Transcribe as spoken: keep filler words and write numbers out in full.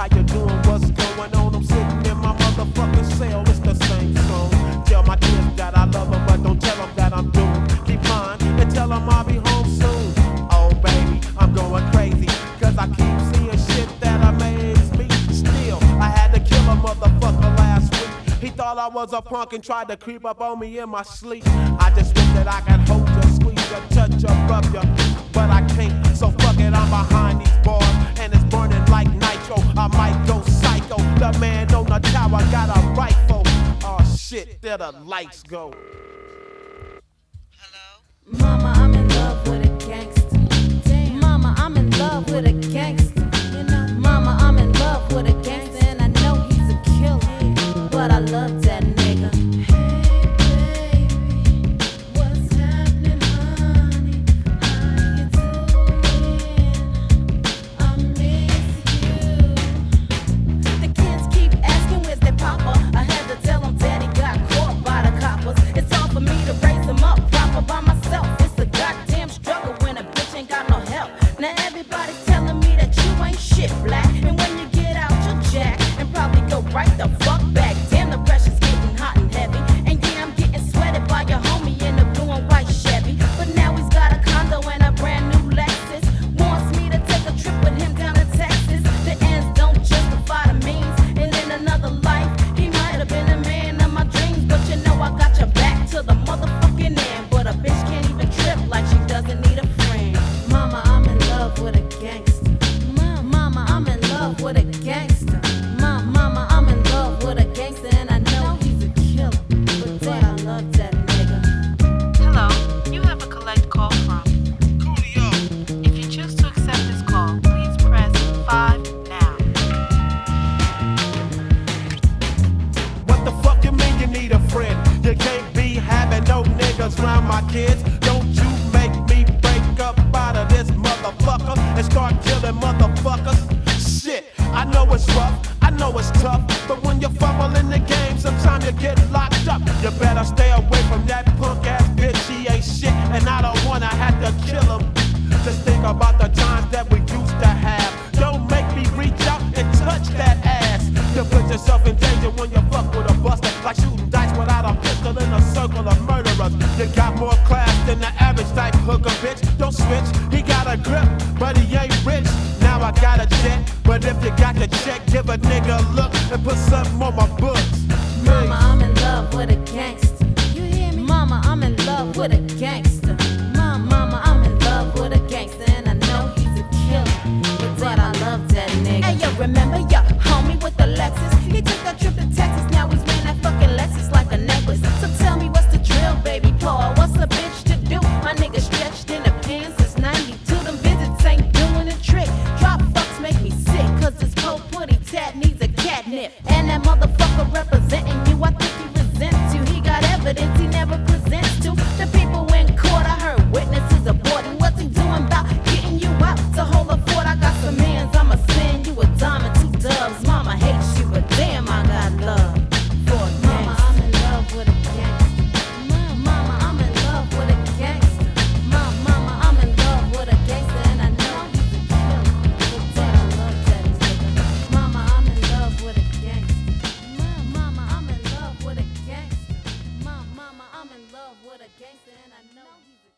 how you doing, what's going on? I'm sitting in my motherfucking cell, it's the same song. Tell my kids that I love them, but don't tell them that I'm doing. Keep mine and tell them I'll be home soon. Oh baby, I'm going crazy, cause I keep seeing shit that amazes me. Still, I had to kill a motherfucker last week. He thought I was a punk and tried to creep up on me in my sleep. I just wish that I could hold you, squeeze you, touch you, rub you, but I can't, so fuck it, I'm behind these bars, and it's burning like nitro. I might go psycho, the man on the tower got a rifle. Oh shit, there the lights go. Mama, I'm in love with a gangster. Damn. Mama, I'm in love with a gangster. You know, Mama, I'm in love with a gangster, and I know he's a killer, but I love that nigga. Hey baby, what's happening, honey? How you doing? I miss you. The kids keep asking where's their papa. I had to tell them daddy got caught by the coppers. It's all for me to raise them up proper by myself. It's a goddamn struggle when a bitch ain't got no help. Now everybody telling me that you ain't shit, black. And when you get out, you'll jack and probably go right the fuck back. Damn, the pressure's getting hot and heavy. And yeah, I'm getting sweated by your homie in the blue and white Chevy. But now he's got a condo and a brand new Lexus. Wants me to take a trip with him down to Texas. The ends don't justify the means. And in another life, he might have been the man of my dreams. But you know I got your back to the motherfucking end. But a bitch can't even trip like she doesn't need a friend. Mama, I'm in love with a gangster. Mama, mama, I'm in love with a gangster. Mama, mama, I'm in love with a gangster, and I know he's a killer, but damn, I love that nigga. Hello, you have a collect call from Coolio. If you choose to accept this call, please press five now. What the fuck you mean you need a friend? You can't be having no niggas around my kids. Don't you make me break up out of this motherfucker and start killing motherfuckers. Shit, I know it's rough, I know it's tough, but when you fumble in the game, sometimes you get locked up. You better stay away from that punk ass bitch, she ain't shit, and I don't wanna have to kill him. Just think about the times that we used to have. Don't make me reach out and touch that ass. You put yourself in danger when you fuck with a buster, like shooting dice without a pistol in a circle of murderers. You got more class than the average type hooker, bitch. Don't switch, he got a grip, but he ain't rich. Now I got a jet, but if you got the check, give a nigga a look and put something on my books. Mama, I'm in love with a gangster. You hear me? Mama, I'm in love with a gangster. Mama, mama, I'm in love with a gangster, and I know he's a killer, but I love that nigga. Hey, yo, remember your homie with the Lexus? He took that trip to Texas, now he's wearing that fucking Lexus like a necklace. So tell me what's the drill, baby Paul? What's a bitch to do? My nigga stretched in the pants since ninety-two. Them visits ain't doing a trick. Drop fucks make me sick, cause this cold putty tat needs a catnip. And that motherfucker representing you, I think he resents you. He got evidence he never presents to the people in court. I heard witnesses aborting. What's he doing about getting you out to hold a fort? I got some hands, I'ma send you a dime and two dubs. Mama hates you, but damn, I got love for a gangster. Mama, I'm in love with a gangster. Mama, mama, I'm in love with a gangster. Mama, mama, I'm in love with a gangster, and I know he's a killer, but damn, I love that nigga. Mama, I'm in love with a gangster. Mama, mama, I'm in love with a gangster. Mama, mama, I'm in love with a gangster, and I know he's a